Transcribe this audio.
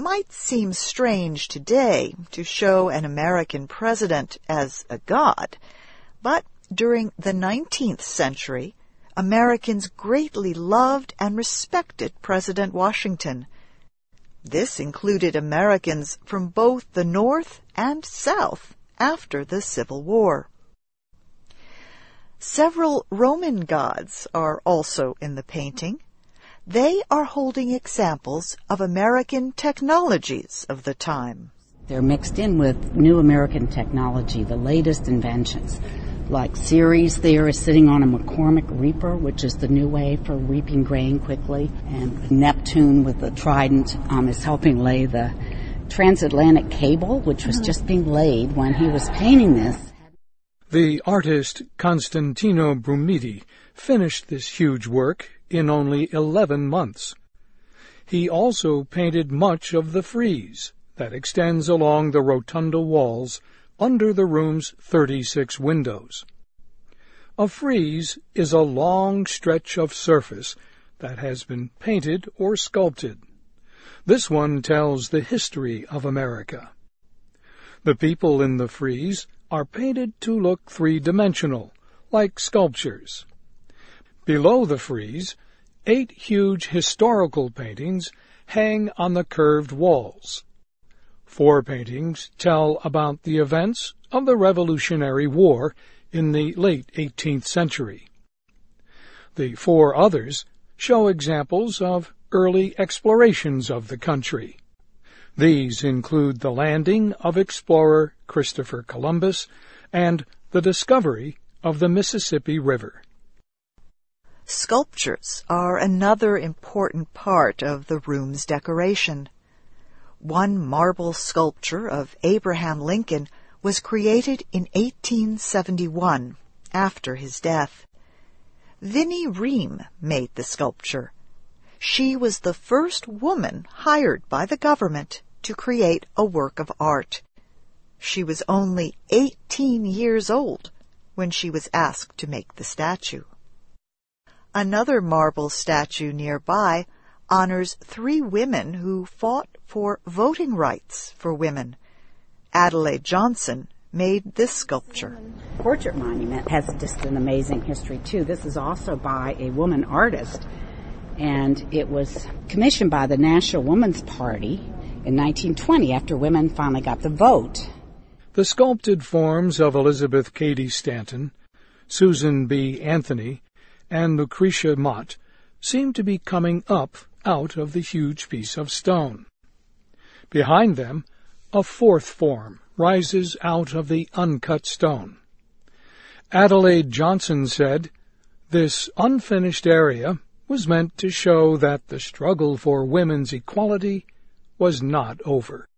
might seem strange today to show an American president as a god, but during the 19th century, Americans greatly loved and respected President Washington. This included Americans from both the North and South after the Civil War. Several Roman gods are also in the painting. They are holding examples of American technologies of the time. They're mixed in with new American technology, the latest inventions. Like Ceres there is sitting on a McCormick reaper, which is the new way for reaping grain quickly. And Neptune with the trident is helping lay the transatlantic cable, which was just being laid when he was painting this. The artist Constantino Brumidi finished this huge work in only 11 months. He also painted much of the frieze that extends along the rotunda walls under the room's 36 windows. A frieze is a long stretch of surface that has been painted or sculpted. This one tells the history of America. The people in the frieze are painted to look three-dimensional, like sculptures. Below the frieze, 8 huge historical paintings hang on the curved walls. 4 paintings tell about the events of the Revolutionary War in the late 18th century. The 4 others show examples of early explorations of the country. These include the landing of explorer Christopher Columbus and the discovery of the Mississippi River. Sculptures are another important part of the room's decoration. One marble sculpture of Abraham Lincoln was created in 1871, after his death. Vinnie Ream made the sculpture. She was the first woman hired by the government to create a work of art. She was only 18 years old when she was asked to make the statue. Another marble statue nearby honors 3 women who fought for voting rights for women. Adelaide Johnson made this sculpture. The portrait monument has just an amazing history, too. This is also by a woman artist, and it was commissioned by the National Woman's Party in 1920 after women finally got the vote. The sculpted forms of Elizabeth Cady Stanton, Susan B. Anthony, and Lucretia Mott seem to be coming up out of the huge piece of stone. Behind them, a 4th form rises out of the uncut stone. Adelaide Johnson said, "This unfinished area was meant to show that the struggle for women's equality was not over."